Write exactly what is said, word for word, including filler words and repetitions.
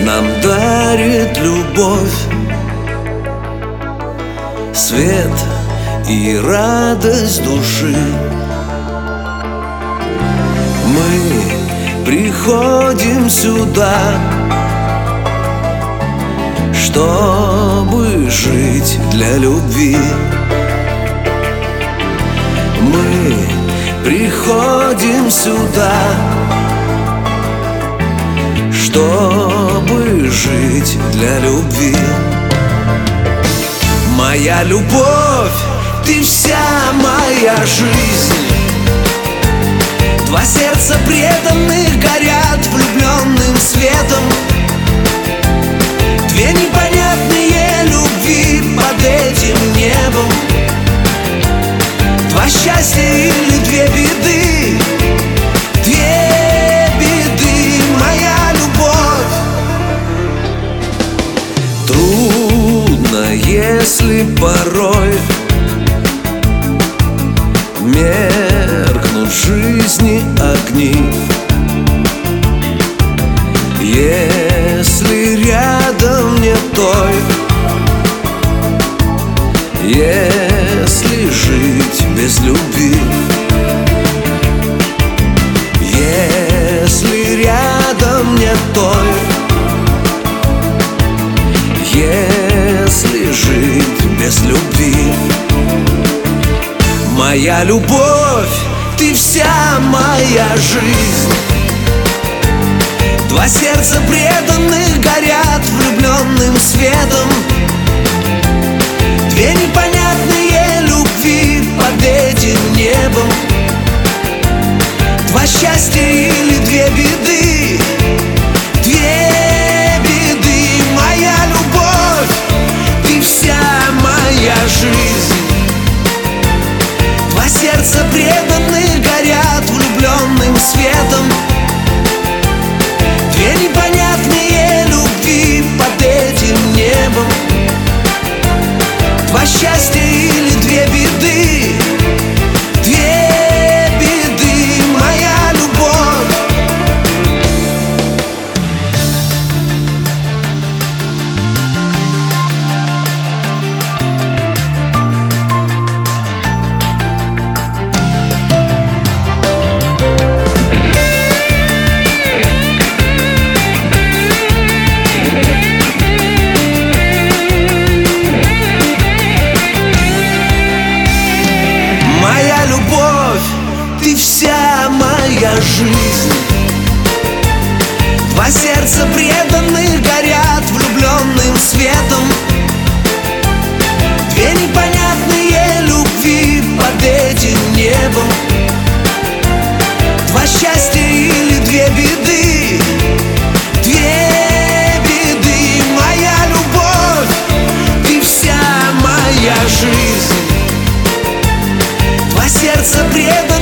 нам дарит любовь, свет и радость души. Мы приходим сюда, чтобы жить для любви. Мы приходим сюда, чтобы жить для любви. Моя любовь, ты вся моя жизнь. Два сердца преданных горят влюбленным светом. Две непонятные любви под этим небом. Два счастья или две беды. Две беды, моя любовь. Трудно, если порой меркнут в жизни огни. Если рядом нет той, если жить без любви, если рядом нет той, если жить без любви. Моя любовь, ты вся моя жизнь. Два сердца преданных горят влюбленным светом. Две непонятные любви под этим небом. Два счастья или две беды. Две беды, моя любовь, ты вся моя жизнь. Два сердца преданных горят влюбленным светом. Две непонятные любви под этим небом. Два счастья или две беды. Две беды, моя любовь. Моя любовь, ты вся моя жизнь. Два сердца преданных горят влюбленным светом. Две непонятные любви под этим небом. Два счастья или две беды. Две беды, моя любовь, ты вся моя жизнь. Два сердца преданных